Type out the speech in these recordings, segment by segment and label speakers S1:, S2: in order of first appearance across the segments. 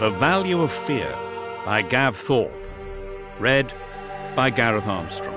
S1: The Value of Fear by Gav Thorpe. Read by Gareth Armstrong.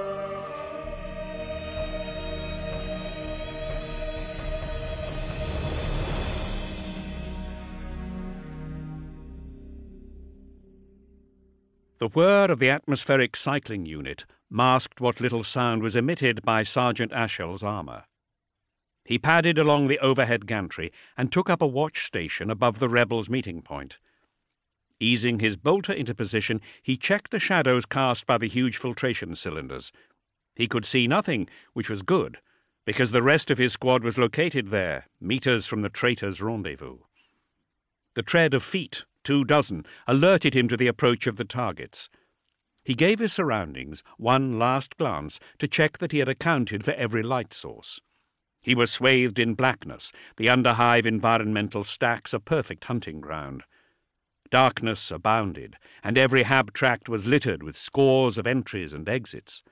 S1: The whir of the atmospheric cycling unit masked what little sound was emitted by Sergeant Ashel's armour. He padded along the overhead gantry and took up a watch station above the rebels' meeting point. Easing his bolter into position, he checked the shadows cast by the huge filtration cylinders. He could see nothing, which was good, because the rest of his squad was located there, meters from the traitors' rendezvous. The tread of feet, 24, alerted him to the approach of the targets. He gave his surroundings one last glance to check that he had accounted for every light source. He was swathed in blackness, the underhive environmental stacks a perfect hunting ground. Darkness abounded, and every hab tract was littered with scores of entries and exits.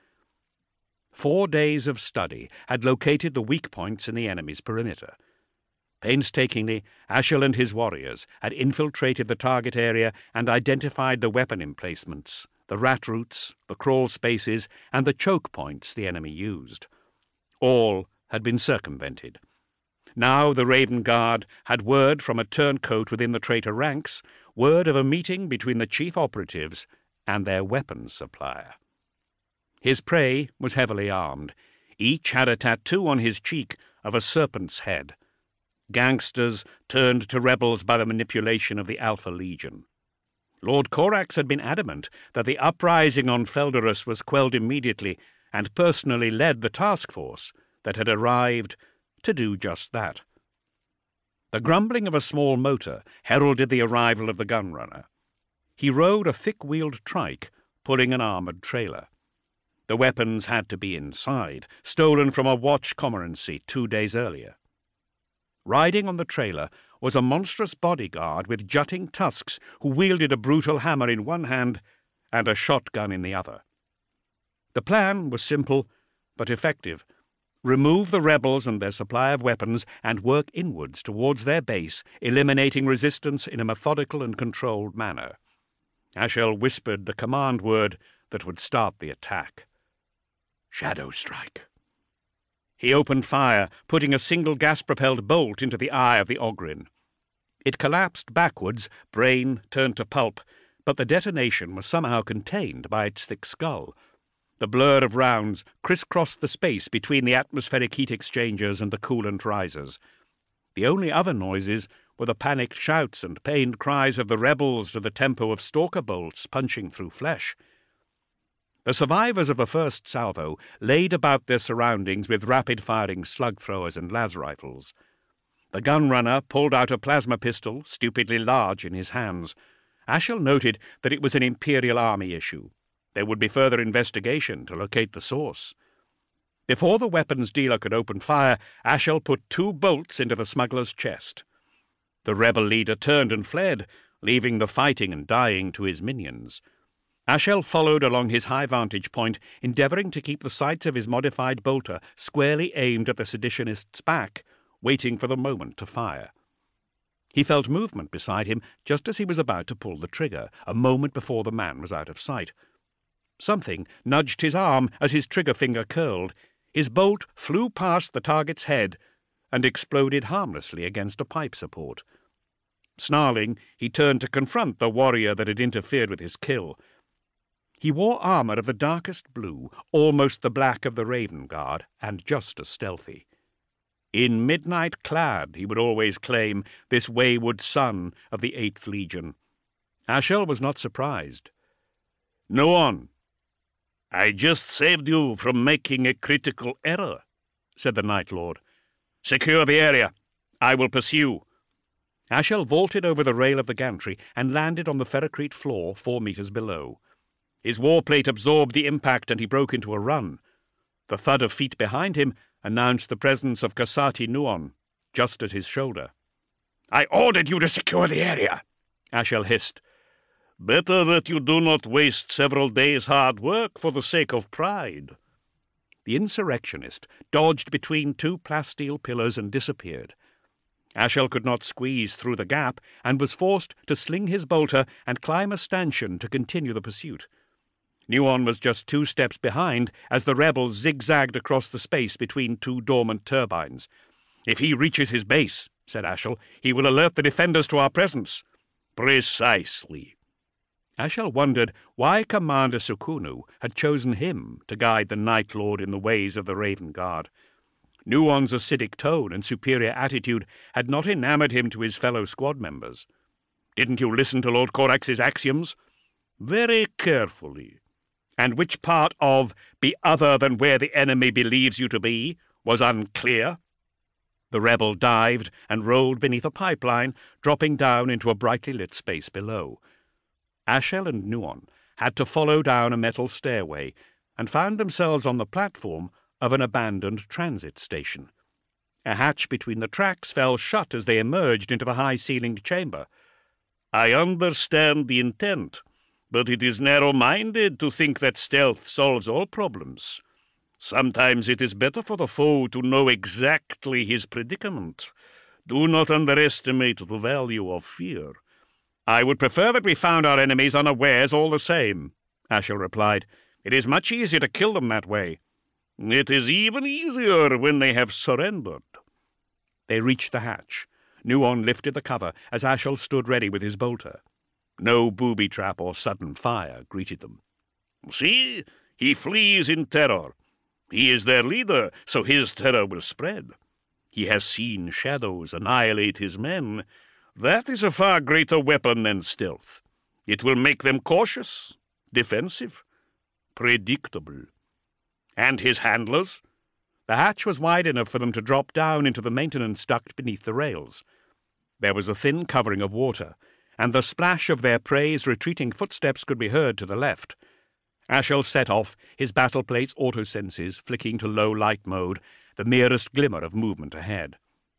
S1: 4 days of study had located the weak points in the enemy's perimeter. Painstakingly, Ashel and his warriors had infiltrated the target area and identified the weapon emplacements, the rat routes, the crawl spaces, and the choke points the enemy used. All had been circumvented. Now the Raven Guard had word from a turncoat within the traitor ranks, word of a meeting between the chief operatives and their weapons supplier. His prey was heavily armed. Each had a tattoo on his cheek of a serpent's head. Gangsters turned to rebels by the manipulation of the Alpha Legion. Lord Corax had been adamant that the uprising on Felderus was quelled immediately, and personally led the task force that had arrived to do just that. The grumbling of a small motor heralded the arrival of the gunrunner. He rode a thick-wheeled trike, pulling an armoured trailer. The weapons had to be inside, stolen from a watch cormorantcy 2 days earlier. Riding on the trailer was a monstrous bodyguard with jutting tusks who wielded a brutal hammer in one hand and a shotgun in the other. The plan was simple but effective. Remove the rebels and their supply of weapons and work inwards towards their base, eliminating resistance in a methodical and controlled manner. Ashel whispered the command word that would start the attack. Shadow strike. He opened fire, putting a single gas-propelled bolt into the eye of the Ogryn. It collapsed backwards, brain turned to pulp, but the detonation was somehow contained by its thick skull. The blur of rounds crisscrossed the space between the atmospheric heat exchangers and the coolant risers. The only other noises were the panicked shouts and pained cries of the rebels to the tempo of stalker bolts punching through flesh. The survivors of the first salvo laid about their surroundings with rapid-firing slug-throwers and las rifles. The gunrunner pulled out a plasma pistol, stupidly large, in his hands. Ashel noted that it was an Imperial Army issue. There would be further investigation to locate the source. Before the weapons dealer could open fire, Ashel put 2 bolts into the smuggler's chest. The rebel leader turned and fled, leaving the fighting and dying to his minions. Ashel followed along his high vantage point, endeavouring to keep the sights of his modified bolter squarely aimed at the seditionist's back, waiting for the moment to fire. He felt movement beside him just as he was about to pull the trigger, a moment before the man was out of sight. Something nudged his arm as his trigger finger curled. His bolt flew past the target's head and exploded harmlessly against a pipe support. Snarling, he turned to confront the warrior that had interfered with his kill. He wore armour of the darkest blue, almost the black of the Raven Guard, and just as stealthy. In midnight clad, he would always claim, this wayward son of the 8th Legion. Ashel was not surprised. "Nuon, I just saved you from making a critical error," said the Night Lord. "Secure the area. I will pursue." Ashel vaulted over the rail of the gantry and landed on the ferrocrete floor 4 meters below. His warplate absorbed the impact and he broke into a run. The thud of feet behind him announced the presence of Kasati Nuon, just at his shoulder. "I ordered you to secure the area," Ashel hissed. "Better that you do not waste several days' hard work for the sake of pride." The insurrectionist dodged between 2 plasteel pillars and disappeared. Ashel could not squeeze through the gap, and was forced to sling his bolter and climb a stanchion to continue the pursuit. Nuon was just 2 steps behind as the rebels zigzagged across the space between 2 dormant turbines. "If he reaches his base," said Ashel, "he will alert the defenders to our presence."
S2: "Precisely."
S1: Ashel wondered why Commander Sukunu had chosen him to guide the Night Lord in the ways of the Raven Guard. Nuon's acidic tone and superior attitude had not enamored him to his fellow squad members. "Didn't you listen to Lord Corax's axioms?"
S2: "Very carefully."
S1: "And which part of 'be other than where the enemy believes you to be' was unclear?" The rebel dived and rolled beneath a pipeline, dropping down into a brightly lit space below. Ashel and Nuon had to follow down a metal stairway and found themselves on the platform of an abandoned transit station. A hatch between the tracks fell shut as they emerged into the high-ceilinged chamber.
S2: "I understand the intent, but it is narrow-minded to think that stealth solves all problems. Sometimes it is better for the foe to know exactly his predicament. Do not underestimate the value of fear."
S1: "I would prefer that we found our enemies unawares all the same," Ashel replied. "It is much easier to kill them that way."
S2: "It is even easier when they have surrendered."
S1: They reached the hatch. Nuon lifted the cover as Ashel stood ready with his bolter. No booby-trap or sudden fire greeted them.
S2: "See, he flees in terror. He is their leader, so his terror will spread. He has seen shadows annihilate his men. That is a far greater weapon than stealth. It will make them cautious, defensive, predictable."
S1: "And his handlers?" The hatch was wide enough for them to drop down into the maintenance duct beneath the rails. There was a thin covering of water, and the splash of their prey's retreating footsteps could be heard to the left. Ashel set off, his battle plate's autosenses flicking to low light mode, the merest glimmer of movement ahead.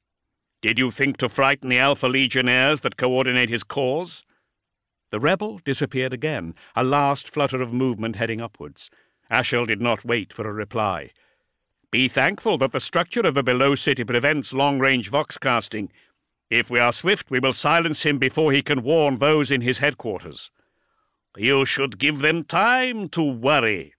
S1: "Did you think to frighten the Alpha Legionnaires that coordinate his cause?" The rebel disappeared again, a last flutter of movement heading upwards. Ashel did not wait for a reply. "Be thankful that the structure of the below city prevents long-range voxcasting. If we are swift, we will silence him before he can warn those in his headquarters."
S2: "You should give them time to worry.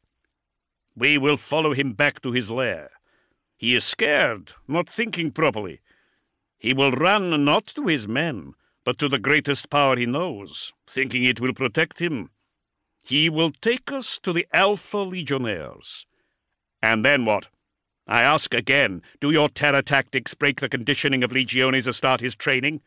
S2: We will follow him back to his lair. He is scared, not thinking properly. He will run not to his men, but to the greatest power he knows, thinking it will protect him. He will take us to the Alpha Legionnaires."
S1: "And then what? I ask again, do your terror tactics break the conditioning of Legiones Astartes training?"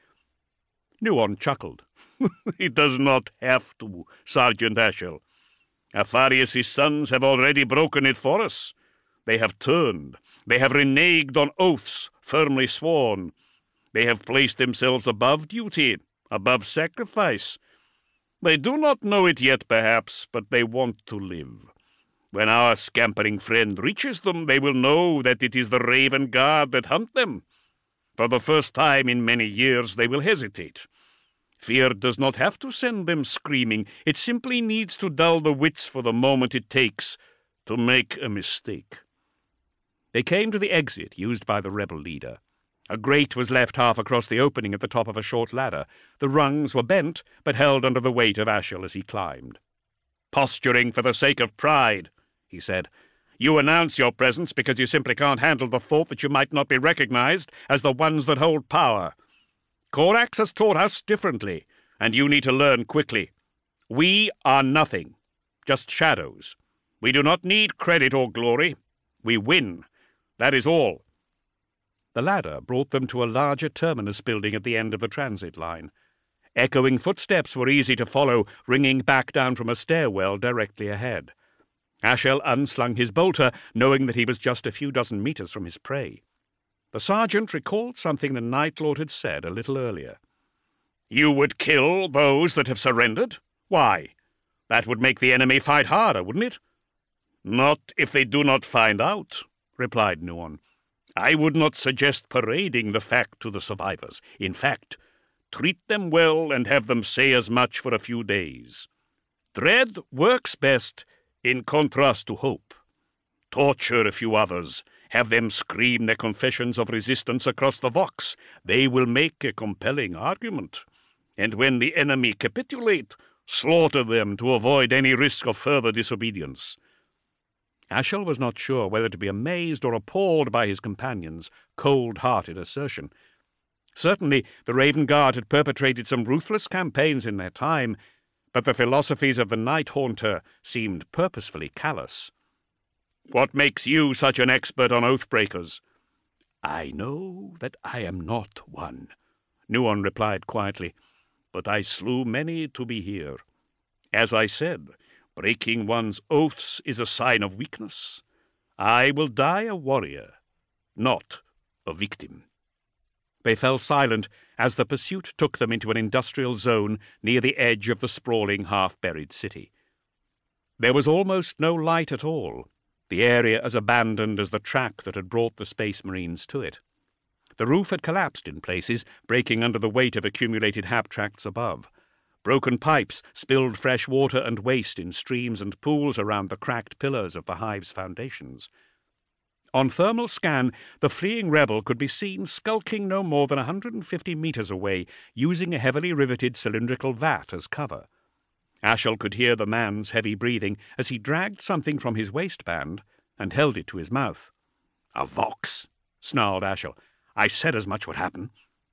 S2: Nuon chuckled. "It does not have to, Sergeant Ashel. Apharius' sons have already broken it for us. They have turned. They have reneged on oaths firmly sworn. They have placed themselves above duty, above sacrifice. They do not know it yet, perhaps, but they want to live. When our scampering friend reaches them, they will know that it is the Raven Guard that hunt them. For the first time in many years, they will hesitate. Fear does not have to send them screaming. It simply needs to dull the wits for the moment it takes to make a mistake."
S1: They came to the exit used by the rebel leader. A grate was left half across the opening at the top of a short ladder. The rungs were bent, but held under the weight of Ashel as he climbed. "Posturing for the sake of pride," he said. "You announce your presence because you simply can't handle the thought that you might not be recognized as the ones that hold power. Corax has taught us differently, and you need to learn quickly. We are nothing, just shadows. We do not need credit or glory. We win. That is all." The ladder brought them to a larger terminus building at the end of the transit line. Echoing footsteps were easy to follow, ringing back down from a stairwell directly ahead. Ashel unslung his bolter, knowing that he was just a few dozen meters from his prey. The sergeant recalled something the Night Lord had said a little earlier. "You would kill those that have surrendered? Why? That would make the enemy fight harder, wouldn't it?"
S2: "Not if they do not find out," replied Nuon. "I would not suggest parading the fact to the survivors. In fact, treat them well and have them say as much for a few days. Dread works best in contrast to hope. Torture a few others Have them scream their confessions of resistance across the Vox. They will make a compelling argument. And when the enemy capitulate, slaughter them to avoid any risk of further disobedience."
S1: Ashel was not sure whether to be amazed or appalled by his companion's cold-hearted assertion. Certainly the Raven Guard had perpetrated some ruthless campaigns in their time, but the philosophies of the Night Haunter seemed purposefully callous.
S2: "What makes you such an expert on oath-breakers?"
S1: "I know that I am not one," Nuon replied quietly, "but I slew many to be here.
S2: As I said, breaking one's oaths is a sign of weakness. I will die a warrior, not a victim."
S1: They fell silent as the pursuit took them into an industrial zone near the edge of the sprawling, half-buried city. There was almost no light at all, the area as abandoned as the track that had brought the Space Marines to it. The roof had collapsed in places, breaking under the weight of accumulated hab-tracts above. Broken pipes spilled fresh water and waste in streams and pools around the cracked pillars of the hive's foundations. On thermal scan, the fleeing rebel could be seen skulking no more than 150 meters away, using a heavily riveted cylindrical vat as cover. Ashel could hear the man's heavy breathing as he dragged something from his waistband and held it to his mouth.
S2: "A Vox," snarled Ashel. "I said as much would happen."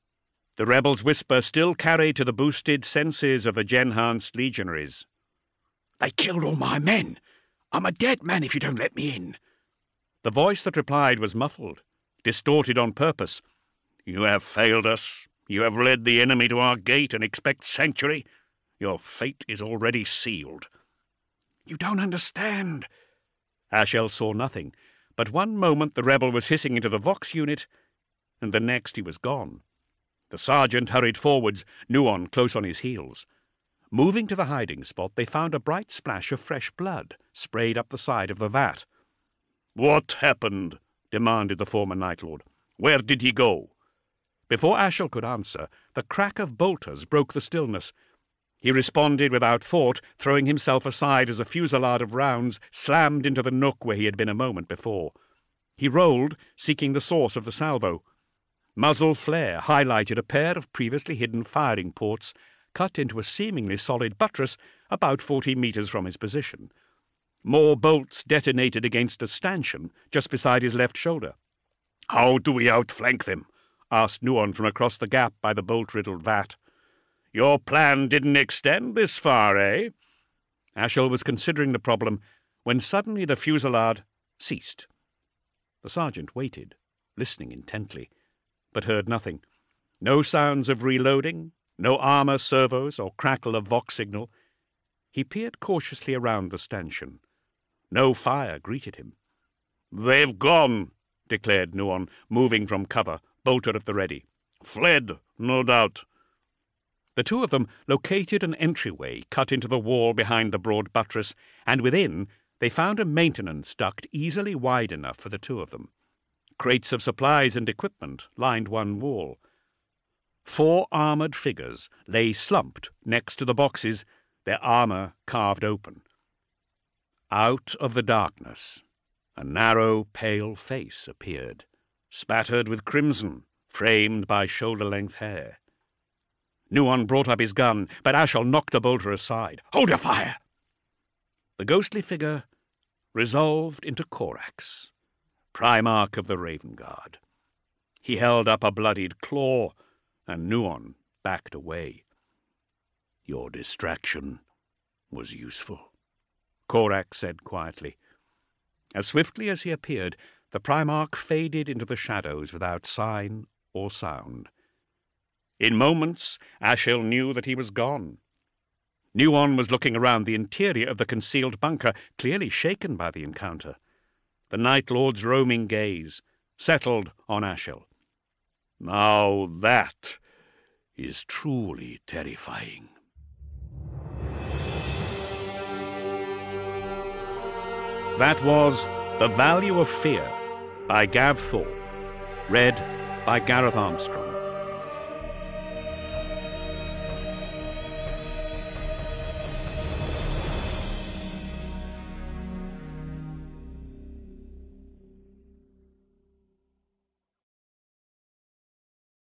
S1: The rebel's whisper still carried to the boosted senses of the Genhansed legionaries.
S2: "They killed all my men. I'm a dead man if you don't let me in."
S1: The voice that replied was muffled, distorted on purpose.
S2: "You have failed us. You have led the enemy to our gate and expect sanctuary. Your fate is already sealed."
S1: "You don't understand." Ashel saw nothing, but one moment the rebel was hissing into the Vox unit, and the next he was gone. The sergeant hurried forwards, Nuon close on his heels. Moving to the hiding spot, they found a bright splash of fresh blood sprayed up the side of the vat.
S2: "What happened?" demanded the former Night Lord. "Where did he go?"
S1: Before Ashel could answer, the crack of bolters broke the stillness. He responded without thought, throwing himself aside as a fusillade of rounds slammed into the nook where he had been a moment before. He rolled, seeking the source of the salvo. Muzzle flare highlighted a pair of previously hidden firing ports cut into a seemingly solid buttress about 40 meters from his position. More bolts detonated against a stanchion just beside his left shoulder.
S2: "How do we outflank them?"
S1: asked Nuon from across the gap by the bolt-riddled vat.
S2: "Your plan didn't extend this far, eh?"
S1: Ashel was considering the problem when suddenly the fusillade ceased. The sergeant waited, listening intently, but heard nothing. No sounds of reloading, no armor servos or crackle of Vox signal. He peered cautiously around the stanchion. No fire greeted him.
S2: "They've gone,"
S1: declared Nuon, moving from cover, bolter at the ready.
S2: "Fled, no doubt."
S1: The two of them located an entryway cut into the wall behind the broad buttress, and within they found a maintenance duct easily wide enough for the two of them. Crates of supplies and equipment lined one wall. 4 armored figures lay slumped next to the boxes, their armor carved open. Out of the darkness, a narrow, pale face appeared, spattered with crimson, framed by shoulder-length hair. Nuon brought up his gun, but Ashel knocked the bolter aside.
S2: "Hold your fire!"
S1: The ghostly figure resolved into Corax, Primarch of the Raven Guard. He held up a bloodied claw, and Nuon backed away.
S2: "Your distraction was useful,"
S1: Corax said quietly. As swiftly as he appeared, the Primarch faded into the shadows without sign or sound. In moments, Ashel knew that he was gone. Nuon was looking around the interior of the concealed bunker, clearly shaken by the encounter. The Night Lord's roaming gaze settled on Ashel.
S2: "Now that is truly terrifying."
S1: That was The Value of Fear by Gav Thorpe, read by Gareth Armstrong.